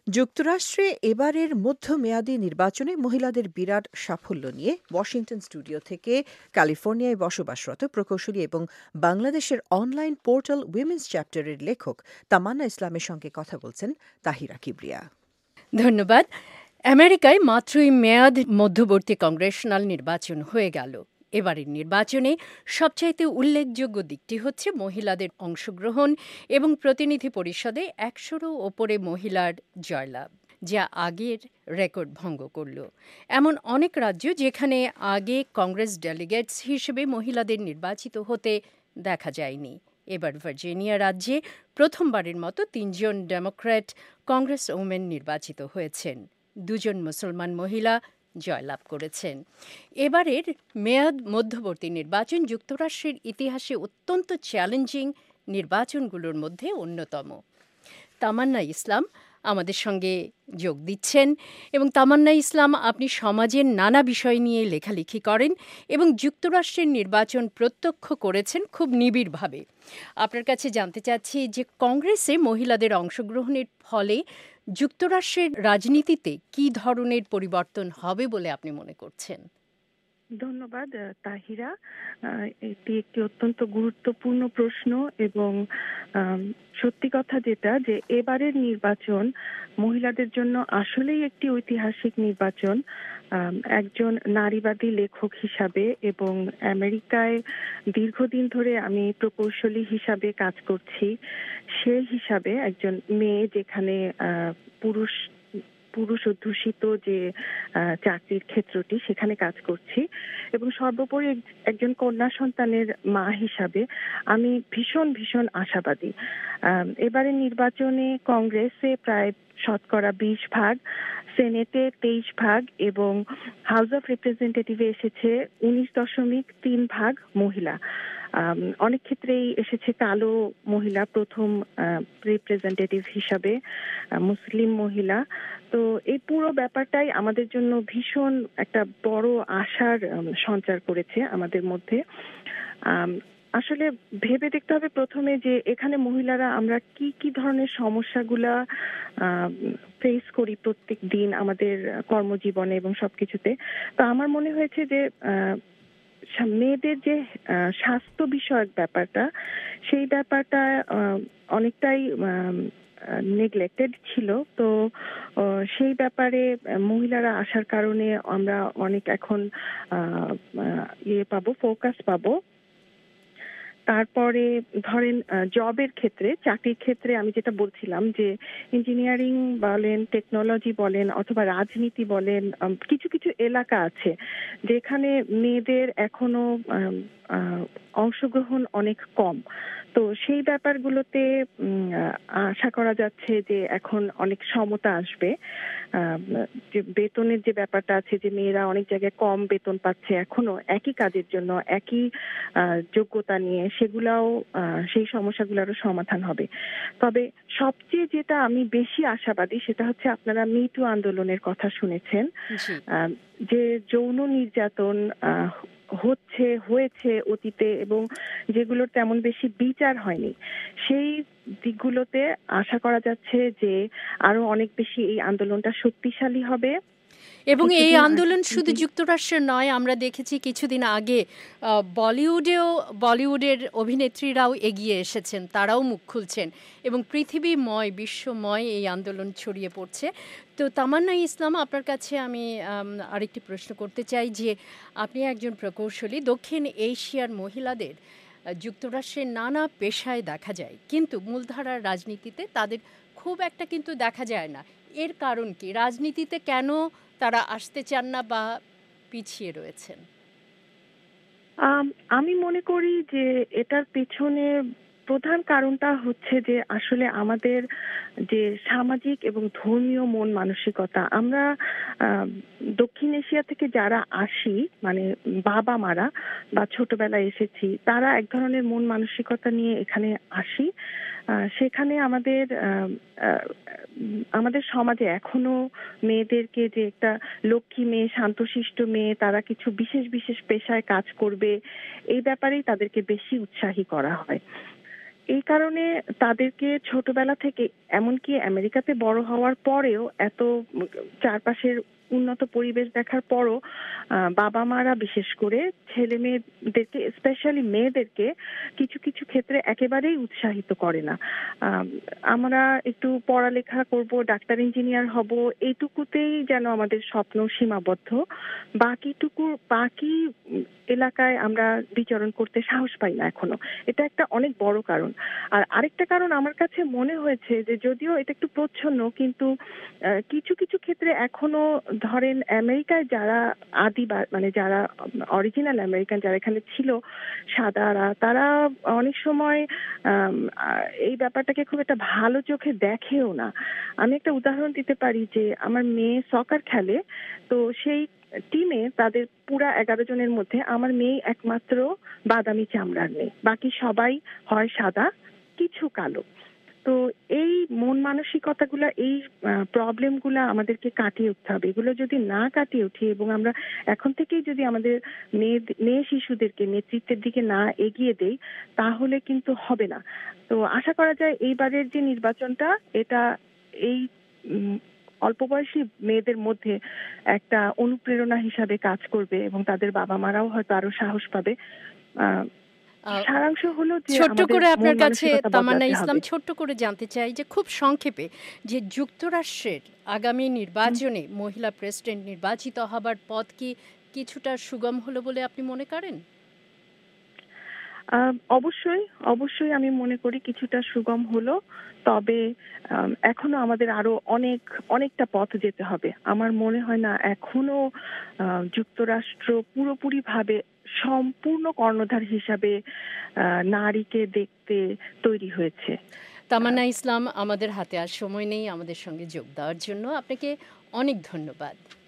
যুক্তরাষ্ট্রে এবারের মধ্যমেয়াদী নির্বাচনে মহিলাদের বিরাট সাফল্য নিয়ে ওয়াশিংটন স্টুডিও থেকে ক্যালিফোর্নিয়ায় বসবাসরত প্রকৌশলী এবং বাংলাদেশের অনলাইন পোর্টাল উইমেন্স চ্যাপ্টারের লেখক তামান্না ইসলামের সঙ্গে কথা বলছেন তাহিরা কিবরিয়া। ধন্যবাদ। আমেরিকায় মাত্রই মেয়াদ মধ্যবর্তী কংগ্রেশনাল নির্বাচন হয়ে গেল। এবারের নির্বাচনে সবচাইতে উল্লেখযোগ্য দিকটি হচ্ছে মহিলাদের অংশগ্রহণ এবং প্রতিনিধি পরিষদে ১০০-রও ওপরে মহিলার জয়লাভ, যা আগের রেকর্ড ভঙ্গ করল। এমন অনেক রাজ্য যেখানে আগে কংগ্রেস ডেলিগেটস হিসেবে মহিলাদের নির্বাচিত হতে দেখা যায়নি। এবার ভার্জিনিয়া রাজ্যে প্রথমবারের মতো ৩ জন ডেমোক্র্যাট কংগ্রেস ওমেন নির্বাচিত হয়েছেন। ২ জন মুসলমান মহিলা জয়লাভ করেছেন। এবারের মেয়াদ মধ্যবর্তী নির্বাচন যুক্তরাষ্ট্রের ইতিহাসে অত্যন্ত চ্যালেঞ্জিং নির্বাচনগুলোর মধ্যে অন্যতম। তামান্না ইসলাম আমাদের সঙ্গে যোগ দিচ্ছেন। এবং তামান্না ইসলাম, আপনি সমাজের নানা বিষয় নিয়ে লেখালেখি করেন এবং যুক্তরাষ্ট্রের নির্বাচন প্রত্যক্ষ করেছেন খুব নিবিড়ভাবে। আপনার কাছে জানতে চাচ্ছি যে কংগ্রেসে মহিলাদের অংশগ্রহণের ফলে যুক্তরাষ্ট্রের রাজনীতিতে কী ধরনের পরিবর্তন হবে বলে আপনি মনে করছেন? ধন্যবাদ তাহিরা। এটি একটি অত্যন্ত গুরুত্বপূর্ণ প্রশ্ন এবং সত্যি কথা যেটা যে এবারের নির্বাচন মহিলাদের জন্য আসলেই একটি ঐতিহাসিক নির্বাচন। একজন নারীবাদী লেখক হিসাবে এবং আমেরিকায় দীর্ঘদিন ধরে আমি প্রকৌশলী হিসাবে কাজ করছি, সেই হিসাবে একজন মেয়ে যেখানে পুরুষ অধ্যুষিত যে চাকরির ক্ষেত্রটি সেখানে কাজ করছি এবং সর্বোপরি একজন কন্যা সন্তানের মা হিসাবে আমি ভীষণ আশাবাদী। এবারে নির্বাচনে কংগ্রেসে প্রায় শতকরা 20 ভাগ, সেনেটে 23 ভাগ এবং হাউস অফ রিপ্রেজেন্টেটিভে এসেছে 19.3 ভাগ মহিলা। অনেক ক্ষেত্রেই এসেছে কালো মহিলা, প্রথম রিপ্রেজেন্টেটিভ হিসাবে মুসলিম মহিলা। তো এই পুরো ব্যাপারটাই আমাদের জন্য ভীষণ একটা বড় আশার সঞ্চার করেছে আমাদের মধ্যে। আসলে ভেবে দেখতে হবে প্রথমে যে এখানে মহিলারা আমরা কি ধরনের সমস্যাগুলা ফেস করি প্রত্যেক দিন আমাদের কর্মজীবনে এবং সবকিছুতে। তো আমার মনে হয়েছে যে মেয়েদের যে স্বাস্থ্য বিষয়ক ব্যাপারটা, সেই ব্যাপারটা অনেকটাই নেগলেক্টেড ছিল। তো সেই ব্যাপারে মহিলারা আসার কারণে আমরা অনেক এখন ফোকাস পাবো। তারপরে ধরেন জবের ক্ষেত্রে, চাকরির ক্ষেত্রে আমি যেটা বলছিলাম যে ইঞ্জিনিয়ারিং বলেন, টেকনোলজি বলেন অথবা রাজনীতি বলেন, কিছু কিছু এলাকা আছে যেখানে মেয়েদের এখনো অংশগ্রহণ অনেক কম। তো সেই ব্যাপারগুলোতে আশা করা যাচ্ছে যে এখন অনেক সমতা আসবে। যে বেতনের যে ব্যাপারটা আছে, যে মেয়েরা অনেক জায়গায় কম বেতন পাচ্ছে এখনো একই কাজের জন্য, একই যোগ্যতা নিয়ে, সেগুলাও সেই সমস্যাগুলোরও সমাধান হবে। তবে সবচেয়ে যেটা আমি বেশি আশাবাদী সেটা হচ্ছে আপনারা মি টু আন্দোলনের কথা শুনেছেন, যে যৌন নির্যাতন হয়েছে অতীতে এবং যেগুলোর তেমন বেশি বিচার হয়নি, সেই দিকগুলোতে আশা করা যাচ্ছে যে আরো অনেক বেশি এই আন্দোলনটা শক্তিশালী হবে। এবং এই আন্দোলন শুধু যুক্তরাষ্ট্রের নয়, আমরা দেখেছি কিছুদিন আগে বলিউডের অভিনেত্রীরাও এগিয়ে এসেছেন, তারাও মুখ খুলছেন এবং পৃথিবীময়, বিশ্বময় এই আন্দোলন ছড়িয়ে পড়ছে। তো তামান্না ইসলাম, আপনার কাছে আমি আরেকটি প্রশ্ন করতে চাই যে আপনি একজন প্রকৌশলী। দক্ষিণ এশিয়ার মহিলাদের যুক্তরাষ্ট্রের নানা পেশায় দেখা যায়, কিন্তু মূলধারার রাজনীতিতে তাদের খুব একটা কিন্তু দেখা যায় না। এর কারণ কি? রাজনীতিতে কেন তারা আসতে চান না বা পিছিয়ে রয়েছেন? আমি মনে করি যে এটার পেছনে প্রধান কারণটা হচ্ছে যে আসলে আমাদের যে সামাজিক এবং ধর্মীয় মন মানসিকতা, আমরা দক্ষিণ এশিয়া থেকে যারা আসি, মানে বাবা মারা বা ছোটবেলায় এসেছি, তারা এক ধরনের মন মানসিকতা নিয়ে এখানে আসি। সেখানে আমাদের সমাজে এখনো মেয়েদেরকে যে একটা লক্ষ্মী মেয়ে, শান্তশিষ্ট মেয়ে, তারা কিছু বিশেষ পেশায় কাজ করবে, এই ব্যাপারেই তাদেরকে বেশি উৎসাহী করা হয়। এই কারণে তাদেরকে ছোটবেলা থেকে, এমনকি আমেরিকাতে বড় হওয়ার পরেও, এত চারপাশের উন্নত পরিবেশ দেখার পরও বাবা মারা বিশেষ করে ছেলে মেয়েদেরকে, স্পেশালি মেয়েদেরকে কিছু কিছু ক্ষেত্রে একেবারেই উৎসাহিত করে না। আমরা একটু পড়ালেখা করব, ডাক্তার ইঞ্জিনিয়ার হব, এইটুকুতেই যেন আমাদের স্বপ্ন সীমাবদ্ধ। বাকি এলাকায় আমরা বিচরণ করতে সাহস পাই না এখনো। এটা একটা অনেক বড় কারণ। আর আরেকটা কারণ আমার কাছে মনে হয়েছে যে, যদিও এটা একটু প্রচ্ছন্ন, কিন্তু কিছু কিছু ক্ষেত্রে এখনো ধরেন আমেরিকায় যারা মানে যারা অরিজিনাল আমেরিকান, যারা এখানে ছিল সাদারা, তারা অনেক সময় এই ব্যাপারটাকে খুব একটা ভালো চোখে দেখেও না। আমি একটা উদাহরণ দিতে পারি যে, আমার মেয়ে সকার খেলে, তো সেই টিমে তাদের পুরা 11 জনের মধ্যে আমার মেয়ে একমাত্র বাদামি চামড়ার মেয়ে, বাকি সবাই হয় সাদা, কিছু কালো। তো এই মন মানসিকতাগুলা, এই প্রবলেমগুলা আমাদেরকে কাটিয়ে উঠতে হবে। এগুলো যদি না কাটিয়ে উঠি এবং আমরা এখন থেকেই যদি আমাদের মেয়ে শিশুদেরকে নেতৃত্বের দিকে না এগিয়ে দেই, তাহলে কিন্তু হবে না। তো আশা করা যায় এইবারের যে নির্বাচনটা, এটা এই অল্প বয়সী মেয়েদের মধ্যে একটা অনুপ্রেরণা হিসাবে কাজ করবে এবং তাদের বাবা মারাও হয়তো আরো সাহস পাবে। সারাংশ হলো যে, ছোট্ট করে আপনার কাছে তামান্না বদলাতে ইসলাম, হবে। ছোট্ট করে জানতে চাই যে খুব সংক্ষেপে, যে যুক্তরাষ্ট্রের আগামী নির্বাচনে মহিলা প্রেসিডেন্ট নির্বাচিত হবার পথ কি কিছুটা সুগম হলো বলে আপনি মনে করেন? অবশ্যই আমি মনে করি কিছুটা সুগম হলো। তবে এখনো আমাদের আরো অনেকটা পথ যেতে হবে। আমার মনে হয় না এখনো যুক্তরাষ্ট্র পুরোপুরিভাবে সম্পূর্ণ কর্ণধার হিসাবে নারীকে দেখতে তৈরি হয়েছে। তামান্না ইসলাম, আমাদের হাতে আর সময় নেই। আমাদের সঙ্গে যোগ দেওয়ার জন্য আপনাকে অনেক ধন্যবাদ।